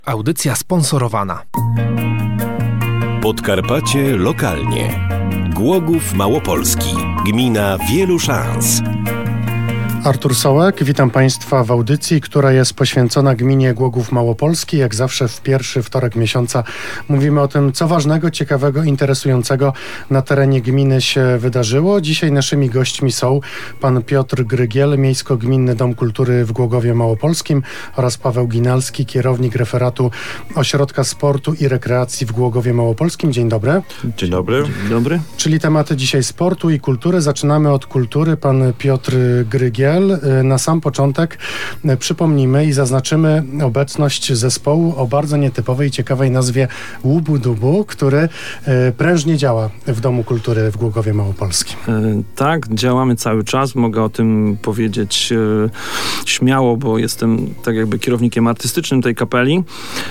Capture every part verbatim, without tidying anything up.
Audycja sponsorowana. Podkarpacie lokalnie. Głogów Małopolski. Gmina wielu szans. Artur Sołek, witam Państwa w audycji, która jest poświęcona gminie Głogów Małopolski. Jak zawsze w pierwszy wtorek miesiąca mówimy o tym, co ważnego, ciekawego, interesującego na terenie gminy się wydarzyło. Dzisiaj naszymi gośćmi są pan Piotr Grygiel, Miejsko-Gminny Dom Kultury w Głogowie Małopolskim oraz Paweł Ginalski, kierownik referatu Ośrodka Sportu i Rekreacji w Głogowie Małopolskim. Dzień dobry. Dzień dobry. Dzień dobry. Czyli tematy dzisiaj sportu i kultury. Zaczynamy od kultury. Pan Piotr Grygiel. Na sam początek przypomnimy i zaznaczymy obecność zespołu o bardzo nietypowej i ciekawej nazwie Łubu-Dubu, który prężnie działa w Domu Kultury w Głogowie Małopolskim. Tak, działamy cały czas. Mogę o tym powiedzieć śmiało, bo jestem tak jakby kierownikiem artystycznym tej kapeli.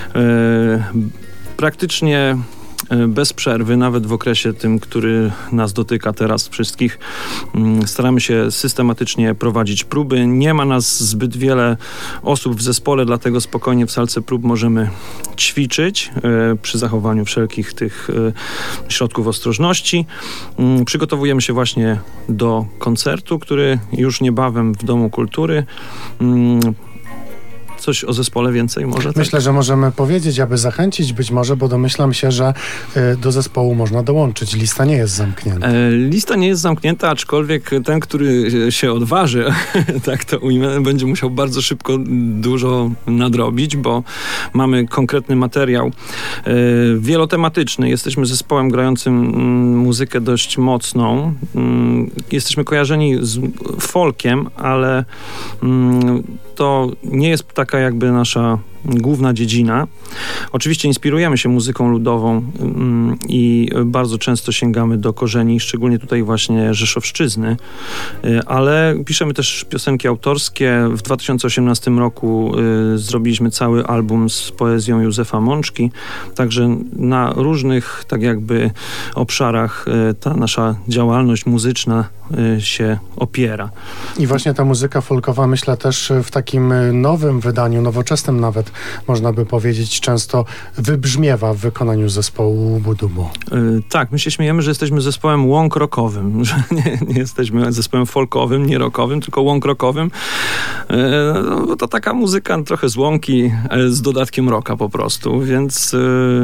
Praktycznie bez przerwy, nawet w okresie tym, który nas dotyka teraz wszystkich. Staramy się systematycznie prowadzić próby. Nie ma nas zbyt wiele osób w zespole, dlatego spokojnie w salce prób możemy ćwiczyć e, przy zachowaniu wszelkich tych e, środków ostrożności. E, przygotowujemy się właśnie do koncertu, który już niebawem w Domu Kultury. E, Coś o zespole więcej może? Myślę, tak? że możemy powiedzieć, aby zachęcić być może, bo domyślam się, że y, do zespołu można dołączyć. Lista nie jest zamknięta. E, lista nie jest zamknięta, aczkolwiek ten, który się odważy, tak to ujmę, będzie musiał bardzo szybko dużo nadrobić, bo mamy konkretny materiał e, wielotematyczny. Jesteśmy zespołem grającym m, muzykę dość mocną. M, jesteśmy kojarzeni z folkiem, ale m, to nie jest taka jakby nasza główna dziedzina. Oczywiście inspirujemy się muzyką ludową mm, i bardzo często sięgamy do korzeni, szczególnie tutaj właśnie rzeszowszczyzny, y, ale piszemy też piosenki autorskie. W dwa tysiące osiemnastym roku y, zrobiliśmy cały album z poezją Józefa Mączki, także na różnych tak jakby obszarach y, ta nasza działalność muzyczna y, się opiera. I właśnie ta muzyka folkowa, myślę, też w takim nowym wydaniu, nowoczesnym nawet, można by powiedzieć, często wybrzmiewa w wykonaniu zespołu Łubu-Dubu. Yy, tak, my się śmiejemy, że jesteśmy zespołem łąk rockowym, że nie, nie jesteśmy zespołem folkowym, nie rockowym, tylko łąk rockowym. Yy, no, to taka muzyka trochę z łąki, z dodatkiem rocka po prostu, więc yy,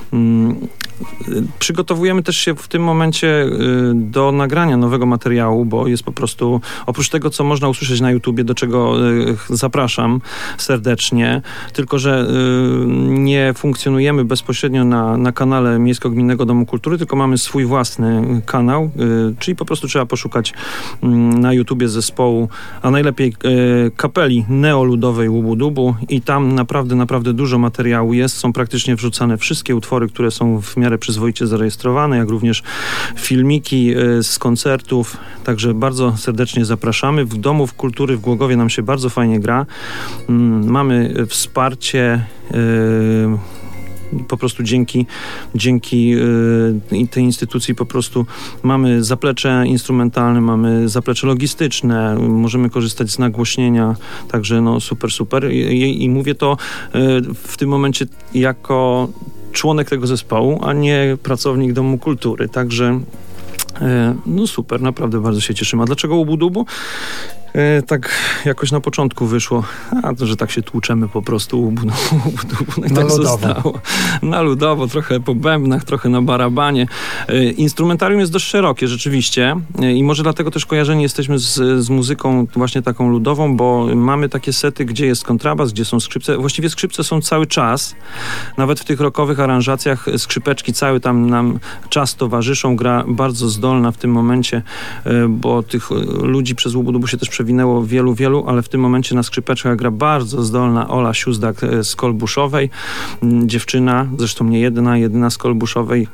yy, przygotowujemy też się w tym momencie yy, do nagrania nowego materiału, bo jest po prostu, oprócz tego, co można usłyszeć na YouTubie, do czego yy, zapraszam serdecznie, tylko że y, nie funkcjonujemy bezpośrednio na, na kanale Miejsko-Gminnego Domu Kultury, tylko mamy swój własny kanał, y, czyli po prostu trzeba poszukać y, na YouTubie zespołu, a najlepiej y, kapeli neoludowej Łubu-Dubu i tam naprawdę, naprawdę dużo materiału jest. Są praktycznie wrzucane wszystkie utwory, które są w miarę przyzwoicie zarejestrowane, jak również filmiki y, z koncertów, także bardzo serdecznie zapraszamy. W Domu Kultury w Głogowie nam się bardzo fajnie gra. Y, mamy wsparcie yy, po prostu dzięki, dzięki yy, tej instytucji po prostu mamy zaplecze instrumentalne, mamy zaplecze logistyczne, możemy korzystać z nagłośnienia, także no super, super. I, i mówię to yy, w tym momencie jako członek tego zespołu, a nie pracownik Domu Kultury, także yy, no super, naprawdę bardzo się cieszymy. A dlaczego Łubu-Dubu? E, tak jakoś na początku wyszło, a to, że tak się tłuczemy po prostu Łubu-Dubu, no i na tak ludowo. zostało. Na ludowo, trochę po bębnach, trochę na barabanie. E, instrumentarium jest dość szerokie rzeczywiście e, i może dlatego też kojarzeni jesteśmy z, z muzyką właśnie taką ludową, bo mamy takie sety, gdzie jest kontrabas, gdzie są skrzypce. Właściwie skrzypce są cały czas. Nawet w tych rockowych aranżacjach skrzypeczki cały tam nam czas towarzyszą. Gra bardzo zdolna w tym momencie, e, bo tych ludzi przez Łubu-Dubu się też przewinęło wielu, wielu, ale w tym momencie na skrzypeczkach gra bardzo zdolna Ola Siuzdak z Kolbuszowej. Dziewczyna, zresztą nie jedna, jedyna z Kolbuszowej.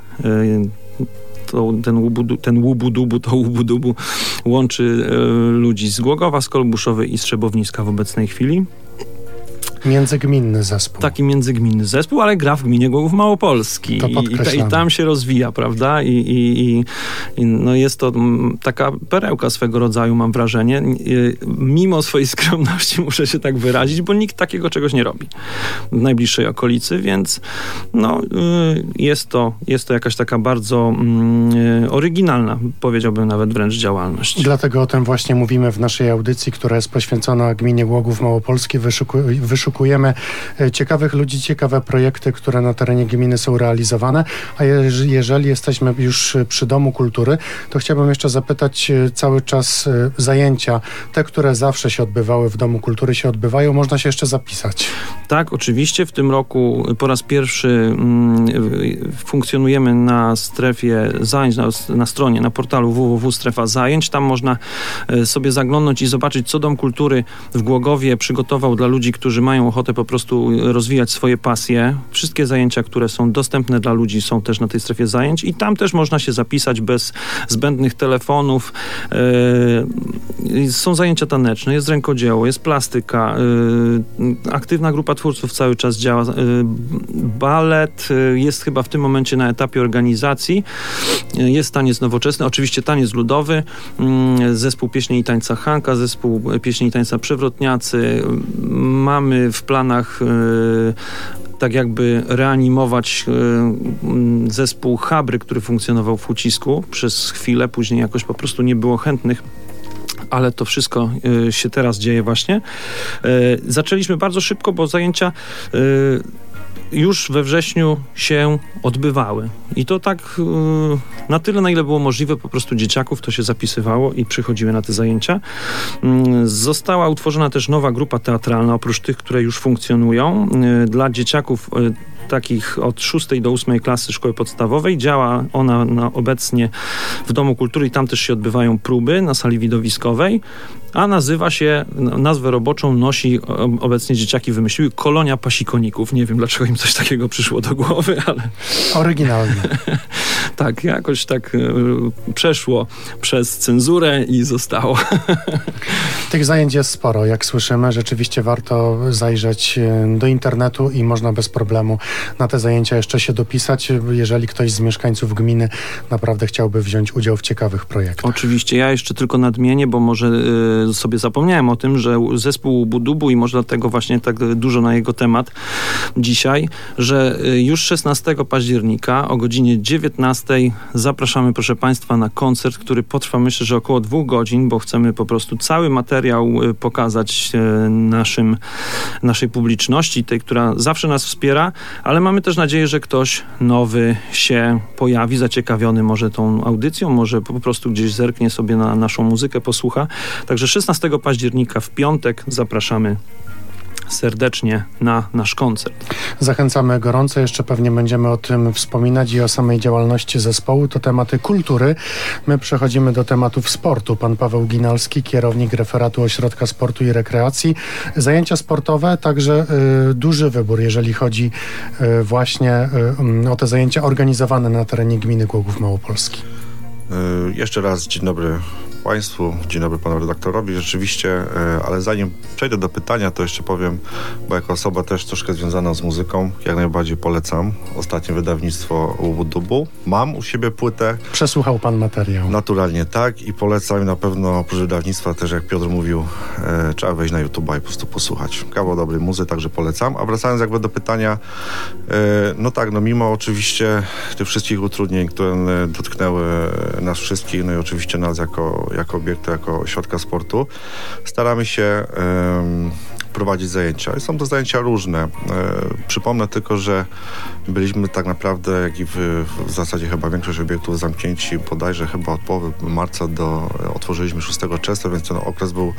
To ten Łubu, ten Łubu-Dubu, to Łubu-Dubu łączy ludzi z Głogowa, z Kolbuszowej i z Trzebowniska w obecnej chwili. Międzygminny zespół. Taki międzygminny zespół, ale gra w gminie Głogów Małopolski. To I, i, I tam się rozwija, prawda? I, i, i, i no jest to m, taka perełka swego rodzaju, mam wrażenie. I, mimo swojej skromności muszę się tak wyrazić, bo nikt takiego czegoś nie robi w najbliższej okolicy, więc no, y, jest, to, jest to jakaś taka bardzo y, oryginalna, powiedziałbym nawet wręcz działalność. Dlatego o tym właśnie mówimy w naszej audycji, która jest poświęcona gminie Głogów Małopolski. Wyszuku, wyszukujemy ciekawych ludzi, ciekawe projekty, które na terenie gminy są realizowane. A je, jeżeli jesteśmy już przy Domu Kultury, to chciałbym jeszcze zapytać, cały czas zajęcia, te, które zawsze się odbywały w Domu Kultury, się odbywają, można się jeszcze zapisać? Tak, oczywiście. W tym roku po raz pierwszy mm, funkcjonujemy na strefie zajęć, na, na stronie, na portalu w w w kropka strefa zajęć. Tam można sobie zaglądnąć i zobaczyć, co Dom Kultury w Głogowie przygotował dla ludzi, którzy mają ochotę po prostu rozwijać swoje pasje. Wszystkie zajęcia, które są dostępne dla ludzi, są też na tej strefie zajęć i tam też można się zapisać bez zbędnych telefonów. Yy, są zajęcia taneczne, jest rękodzieło, jest plastyka, yy, aktywna grupa twórców cały czas działa. Yy, balet yy, jest chyba w tym momencie na etapie organizacji. Yy, jest taniec nowoczesny, oczywiście taniec ludowy, yy, zespół pieśni i tańca Hanka, zespół pieśni i tańca Przewrotniacy. Mamy w planach yy, tak jakby reanimować y, zespół Habry, który funkcjonował w Ucisku przez chwilę, później jakoś po prostu nie było chętnych, ale to wszystko y, się teraz dzieje właśnie. Y, zaczęliśmy bardzo szybko, bo zajęcia y, już we wrześniu się odbywały. I to tak yy, na tyle, na ile było możliwe, po prostu dzieciaków to się zapisywało i przychodziły na te zajęcia. Yy, została utworzona też nowa grupa teatralna, oprócz tych, które już funkcjonują. Yy, dla dzieciaków yy, takich od szóstej do ósmej klasy szkoły podstawowej. Działa ona na, obecnie w Domu Kultury i tam też się odbywają próby na sali widowiskowej, a nazywa się, nazwę roboczą nosi, obecnie dzieciaki wymyśliły, Kolonia Pasikoników. Nie wiem, dlaczego im coś takiego przyszło do głowy, ale... Oryginalnie. Tak, jakoś tak y, przeszło przez cenzurę i zostało. Tych zajęć jest sporo, jak słyszymy. Rzeczywiście warto zajrzeć do internetu i można bez problemu na te zajęcia jeszcze się dopisać, jeżeli ktoś z mieszkańców gminy naprawdę chciałby wziąć udział w ciekawych projektach. Oczywiście. Ja jeszcze tylko nadmienię, bo może y, sobie zapomniałem o tym, że zespół Budubu i może dlatego właśnie tak dużo na jego temat dzisiaj, że y, już szesnastego października o godzinie dziewiętnastej zapraszamy, proszę Państwa, na koncert, który potrwa, myślę, że około dwóch godzin, bo chcemy po prostu cały materiał y, pokazać y, naszym, naszej publiczności, tej, która zawsze nas wspiera, ale mamy też nadzieję, że ktoś nowy się pojawi, zaciekawiony może tą audycją, może po prostu gdzieś zerknie sobie na naszą muzykę, posłucha. Także szesnastego października w piątek zapraszamy serdecznie na nasz koncert. Zachęcamy gorąco, jeszcze pewnie będziemy o tym wspominać i o samej działalności zespołu. To tematy kultury. My przechodzimy do tematów sportu. Pan Paweł Ginalski, kierownik referatu Ośrodka Sportu i Rekreacji. Zajęcia sportowe, także y, duży wybór, jeżeli chodzi y, właśnie y, o te zajęcia organizowane na terenie gminy Głogów Małopolski. Y, jeszcze raz dzień dobry Państwu, dzień dobry Panu redaktorowi, rzeczywiście, ale zanim przejdę do pytania, to jeszcze powiem, bo jako osoba też troszkę związana z muzyką, jak najbardziej polecam ostatnie wydawnictwo Budubu. Mam u siebie płytę. Przesłuchał Pan materiał. Naturalnie tak i polecam, i na pewno oprócz wydawnictwa też, jak Piotr mówił, e, trzeba wejść na YouTube'a i po prostu posłuchać. Kawał dobrej muzy, także polecam. A wracając jakby do pytania, e, no tak, no mimo oczywiście tych wszystkich utrudnień, które dotknęły nas wszystkich, no i oczywiście nas jako jako obiektu, jako ośrodka sportu, staramy się um, prowadzić zajęcia. I są to zajęcia różne. E, przypomnę tylko, że byliśmy tak naprawdę, jak i w, w zasadzie chyba większość obiektów zamknięci, bodajże chyba od połowy marca do otworzyliśmy szóstego czerwca, więc ten okres był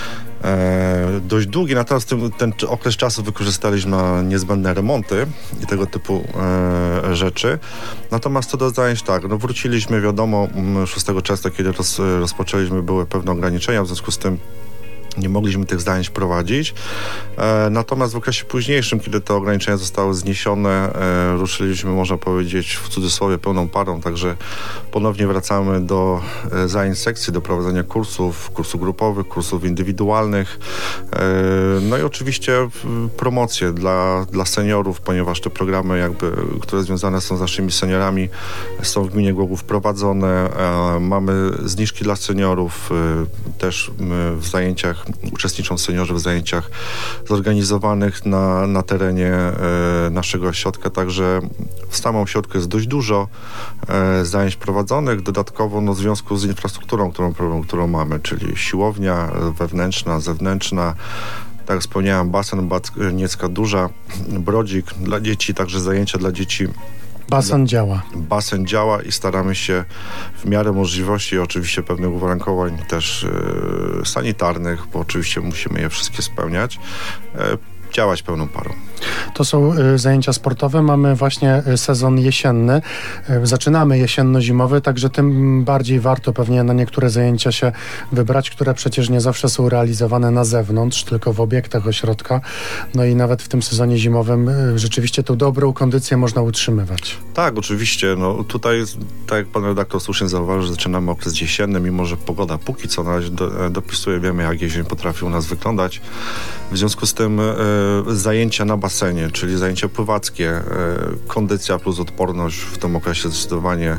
E, dość długi, natomiast ten, ten okres czasu wykorzystaliśmy na niezbędne remonty i tego typu e, rzeczy. Natomiast co do zajęć, tak, no wróciliśmy, wiadomo, szóstego czerwca, kiedy roz, rozpoczęliśmy, były pewne ograniczenia, w związku z tym nie mogliśmy tych zajęć prowadzić. E, natomiast w okresie późniejszym, kiedy te ograniczenia zostały zniesione, e, ruszyliśmy, można powiedzieć, w cudzysłowie pełną parą, także ponownie wracamy do e, zajęć sekcji, do prowadzenia kursów, kursów grupowych, kursów indywidualnych. E, no i oczywiście promocje dla, dla seniorów, ponieważ te programy, jakby, które związane są z naszymi seniorami, są w gminie Głogów prowadzone. E, mamy zniżki dla seniorów, e, też e, w zajęciach uczestniczą seniorzy w zajęciach zorganizowanych na, na terenie e, naszego ośrodka, także w samym ośrodku jest dość dużo e, zajęć prowadzonych, dodatkowo no, w związku z infrastrukturą, którą, którą mamy, czyli siłownia wewnętrzna, zewnętrzna, tak jak wspomniałem, basen Bacniecka Duża, brodzik dla dzieci, także zajęcia dla dzieci. Basen działa. Basen działa i staramy się w miarę możliwości, oczywiście pewnych uwarunkowań też e, sanitarnych, bo oczywiście musimy je wszystkie spełniać, e, działać pełną parą. To są y, zajęcia sportowe. Mamy właśnie y, sezon jesienny. Y, zaczynamy jesienno-zimowy, także tym bardziej warto pewnie na niektóre zajęcia się wybrać, które przecież nie zawsze są realizowane na zewnątrz, tylko w obiektach ośrodka. No i nawet w tym sezonie zimowym y, rzeczywiście tą dobrą kondycję można utrzymywać. Tak, oczywiście. No tutaj, tak jak pan redaktor słusznie zauważył, że zaczynamy okres jesienny, mimo że pogoda póki co na razie do, dopisuje, wiemy jak jesień potrafi u nas wyglądać. W związku z tym y, zajęcia na basenie, czyli zajęcia pływackie, e, kondycja plus odporność w tym okresie zdecydowanie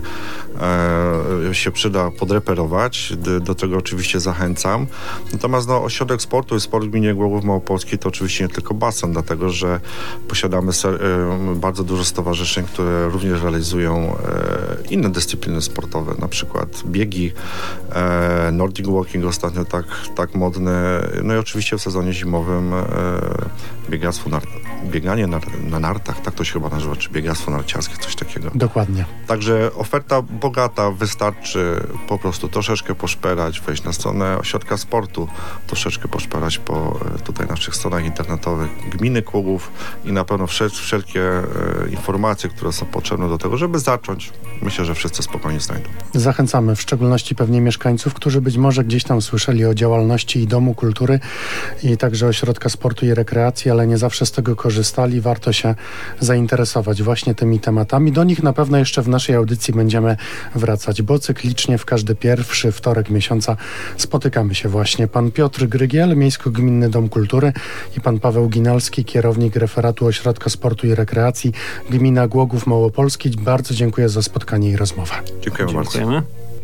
e, się przyda podreperować. Do, do tego oczywiście zachęcam. Natomiast no, ośrodek sportu i sport w gminie Głogów Małopolski to oczywiście nie tylko basen, dlatego że posiadamy ser, e, bardzo dużo stowarzyszeń, które również realizują e, inne dyscypliny sportowe, na przykład biegi, e, Nordic Walking ostatnio tak, tak modne, no i oczywiście w sezonie zimowym e, biegactwo nar- bieganie na, na nartach, tak to się chyba nazywa, czy biegactwo narciarskie, coś takiego. Dokładnie. Także oferta bogata, wystarczy po prostu troszeczkę poszperać, wejść na stronę ośrodka sportu, troszeczkę poszperać po tutaj naszych stronach internetowych gminy Głogów i na pewno wszel- wszelkie e, informacje, które są potrzebne do tego, żeby zacząć. Myślę, że wszyscy spokojnie znajdą. Zachęcamy w szczególności pewnie mieszkańców, którzy być może gdzieś tam słyszeli o działalności i Domu Kultury i także Ośrodka Sportu i Rekreacji, ale nie zawsze z tego korzystali. Warto się zainteresować właśnie tymi tematami. Do nich na pewno jeszcze w naszej audycji będziemy wracać, bo cyklicznie w każdy pierwszy wtorek miesiąca spotykamy się właśnie. Pan Piotr Grygiel, Miejsko-Gminny Dom Kultury i pan Paweł Ginalski, kierownik referatu Ośrodka Sportu i Rekreacji, Gmina Głogów Małopolski. Bardzo dziękuję za spotkanie i rozmowę. Dziękujemy bardzo. Dziękujemy.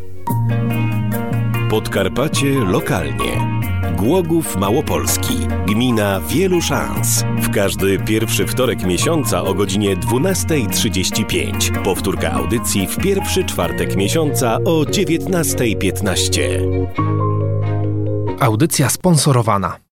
Podkarpacie lokalnie. Głogów Małopolski. Gmina wielu szans. W każdy pierwszy wtorek miesiąca o godzinie dwunasta trzydzieści pięć. Powtórka audycji w pierwszy czwartek miesiąca o dziewiętnasta piętnaście. Audycja sponsorowana.